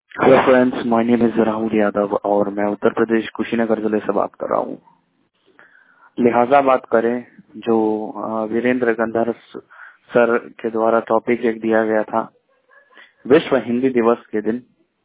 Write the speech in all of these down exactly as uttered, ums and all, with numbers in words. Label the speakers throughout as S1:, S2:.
S1: Hello friends, my name is Rahul Yadav और मैं उत्तर प्रदेश कुशीनगर जिले से बात कर रहा हूँ। लिहाजा बात करें जो अ, वीरेंद्र गंधर्व सर के द्वारा टॉपिक एक दिया गया था विश्व हिंदी दिवस के दिन,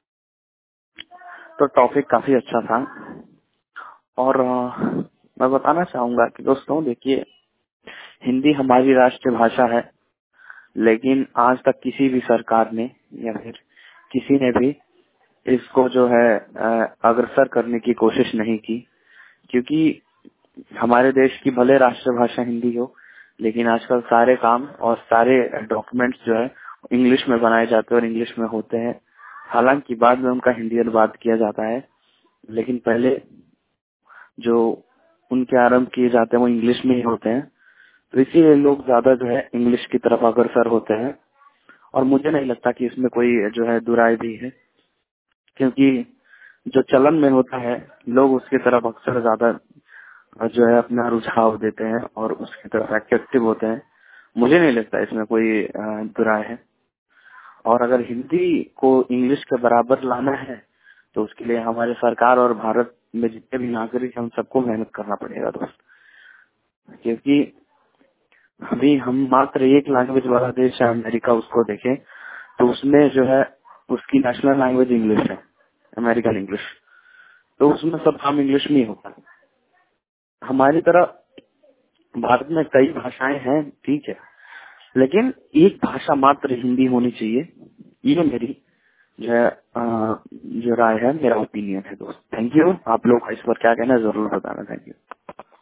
S1: तो टॉपिक काफी अच्छा था। और अ, मैं बताना चाहूंगा कि दोस्तों देखिए, हिंदी हमारी राष्ट्रीय भाषा है, लेकिन आज तक किसी भी सरकार ने या फिर किसी ने भी इसको जो है अ, अग्रसर करने की कोशिश नहीं की, क्योंकि हमारे देश की भले राष्ट्रभाषा हिंदी हो, लेकिन आजकल सारे काम और सारे डॉक्यूमेंट्स जो है इंग्लिश में बनाए जाते हैं और इंग्लिश में होते हैं। हालांकि बाद में उनका हिंदी अनुवाद किया जाता है, लेकिन पहले जो उनके आरंभ किए जाते हैं वो इंग्लिश में ही होते हैं। तो इसीलिए लोग ज्यादा जो है इंग्लिश की तरफ अग्रसर होते हैं, और मुझे नहीं लगता कि इसमें कोई जो है दुराई भी है, क्योंकि जो चलन में होता है लोग उसकी तरफ अक्सर ज्यादा जो है अपना रुझाव देते हैं और उसकी तरफ एक्टिव होते हैं। मुझे नहीं लगता इसमें कोई अ, बुराई है। और अगर हिंदी को इंग्लिश के बराबर लाना है तो उसके लिए हमारे सरकार और भारत में जितने भी नागरिक हैं उन सबको मेहनत करना पड़ेगा दोस्त, क्योंकि अभी हम मात्र एक लैंग्वेज वाला देश है अमेरिका, उसको देखें तो उसमें जो है उसकी नेशनल लैंग्वेज इंग्लिश है, अमेरिकन इंग्लिश। तो उसमें सब काम इंग्लिश में ही होता है। हमारी तरह भारत में कई भाषाएं हैं, ठीक है, लेकिन एक भाषा मात्र हिंदी होनी चाहिए। ये मेरी जो है अ, जो राय है, मेरा ओपिनियन है दोस्त। Thank you. आप लोग इस पर क्या कहना है जरूर बताना। Thank you.